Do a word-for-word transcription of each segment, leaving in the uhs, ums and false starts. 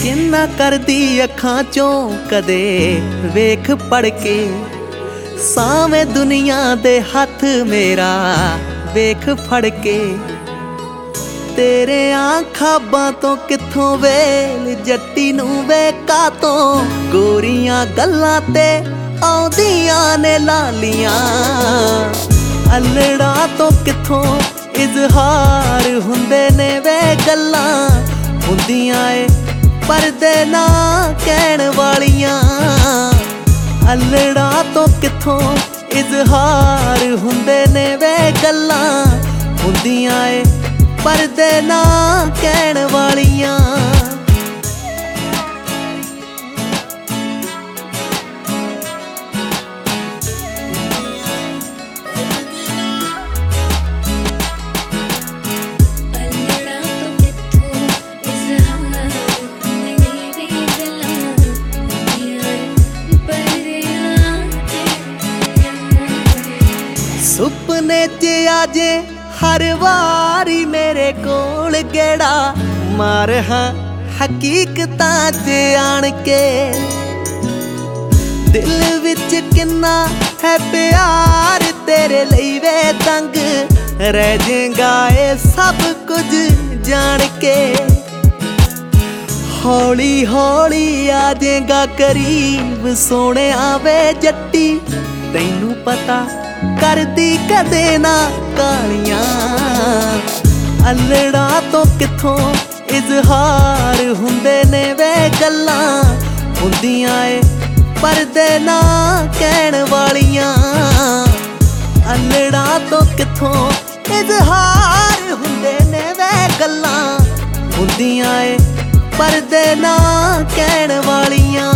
किन्ना करदी अखां चों कदे वेख पढ़ के, सावें दुनिया दे हथ मेरा वेख फड़ के। तेरे आखाबां तो कित्थों वेल जट्टी नूं वे कातों, गोरियां गल्लां ते आउंदियां ने लालियां। अल्लड़ा तो कित्थों इजहार हुंदे ने वे गल्लां, हुंदियां ए परदे ना कहण वालियां। अल्लड़ा तो कित्थों इजहार हुंदे ने वे गल्लां, हुंदियां ए परदे ना कहण वालियां। सुपने च आजे हर वारी मेरे कोल गेड़ा, मार हाँ हकीकतां च आण के। दिल विच किन्ना है प्यार तेरे लई वे तंग, रह जाएगा ए सब कुछ जान के। हौली हौली आ जाएगा करीब सोने आवे जट्टी, तैनू पता करदी कदे ना कालियां। अल्लड़ा तो कित्थों इजहार हुंदे ने वे गल्लां, हुंदियां ए परदे ना कहण वालियां। अल्लड़ा तो कित्थों इजहार हुंदे ने वे गल्लां, हुंदियां ए परदे ना कहण वालियां।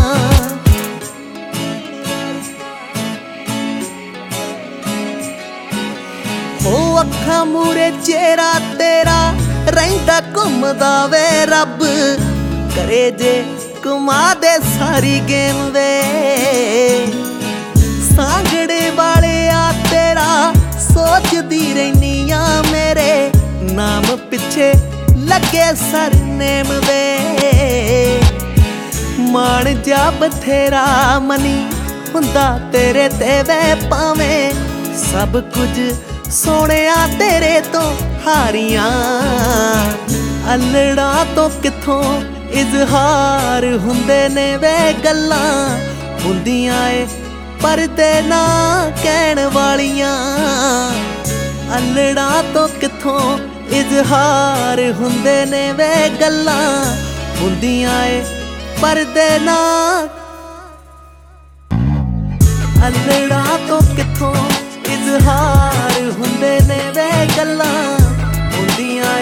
हो अखां मूरे चेहरा तेरा रहिंदा घुमदा वे, रब करे जे घुमा दे सारी गेम वे। सांगड़े वाले आ तेरा सोचदी रहनी आ, मेरे नाम पिछे लगे सरनेम वे। मान जा बथेरा मनी हुंदा तेरे ते वे, पावें सब कुछ सोहणिया तेरे तो हारियां। अल्लड़ा तो कित्थों इजहार हुंदे ने वे गल्लां, हुंदियां ए परदे ना कहण वालियां। अल्लड़ा तो कित्थों इजहार हुंदे ने वे गल्लां, हुंदियां ए परदे ना। अल्लड़ा तो कित्थों इजहार हुंदे ने वे गल्लां, हुंदियां